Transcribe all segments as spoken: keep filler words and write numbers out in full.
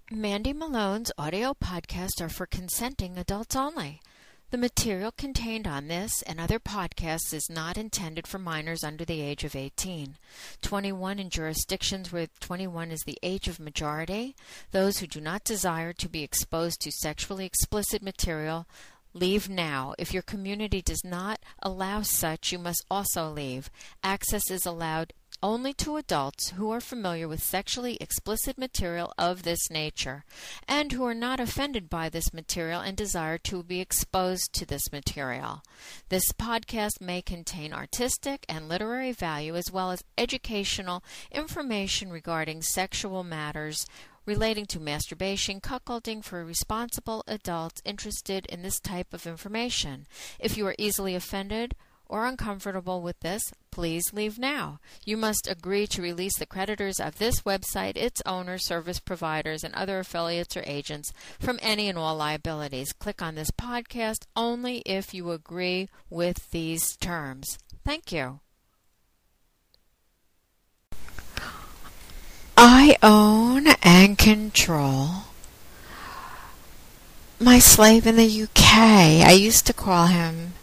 Mandy Malone's audio podcasts are for consenting adults only. The material contained on this and other podcasts is not intended for minors under the age of eighteen. twenty-one in jurisdictions where twenty-one is the age of majority. Those who do not desire to be exposed to sexually explicit material, leave now. If your community does not allow such, you must also leave. Access is allowed only to adults who are familiar with sexually explicit material of this nature and who are not offended by this material and desire to be exposed to this material. This podcast may contain artistic and literary value as well as educational information regarding sexual matters relating to masturbation, cuckolding for responsible adults interested in this type of information. If you are easily offended or uncomfortable with this, please leave now. You must agree to release the creditors of this website, its owners, service providers, and other affiliates or agents from any and all liabilities. Click on this podcast only if you agree with these terms. Thank you. I own and control my slave in the U K. I used to call him,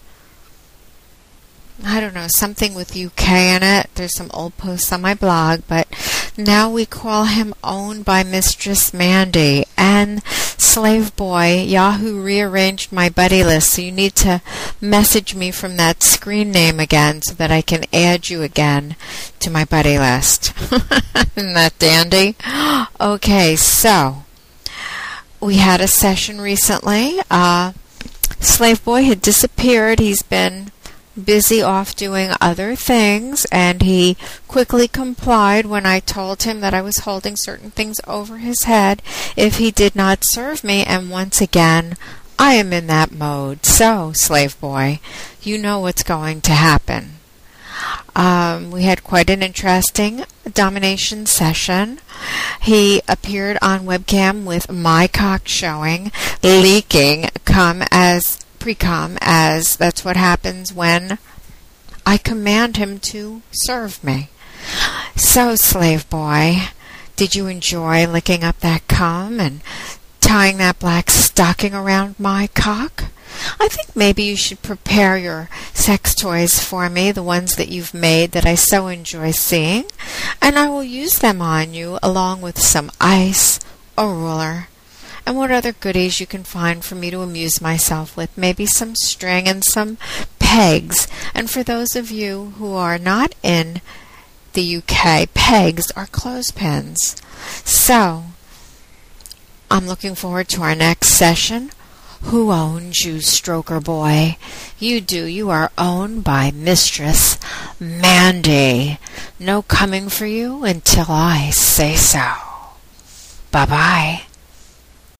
I don't know, something with U K in it. There's some old posts on my blog, but now we call him Owned by Mistress Mandy. And Slave Boy, Yahoo rearranged my buddy list, so you need to message me from that screen name again so that I can add you again to my buddy list. Isn't that dandy? Okay, so we had a session recently. Uh, Slave Boy had disappeared. He's been busy off doing other things, and he quickly complied when I told him that I was holding certain things over his head if he did not serve me, and once again, I am in that mode. So, Slave Boy, you know what's going to happen. Um, we had quite an interesting domination session. He appeared on webcam with my cock showing, leaking, come as pre-com, as that's what happens when I command him to serve me. So, Slave Boy, did you enjoy licking up that cum and tying that black stocking around my cock? I think maybe you should prepare your sex toys for me, the ones that you've made that I so enjoy seeing, and I will use them on you along with some ice, a ruler, and what other goodies you can find for me to amuse myself with, maybe some string and some pegs. And for those of you who are not in the U K, pegs are clothespins. So, I'm looking forward to our next session. Who owns you, Stroker Boy? You do. You are owned by Mistress Mandy. No coming for you until I say so. Bye-bye.